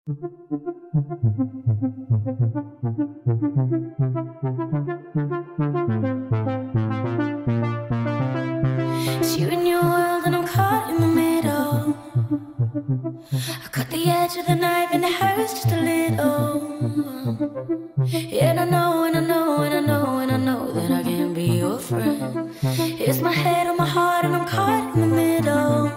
It's you and your world and I'm caught in the middle. I cut the edge of the knife and it hurts just a little. And I know, and I know, and I know, and I know that I can't be your friend. It's my head on my heart and I'm caught in the middle.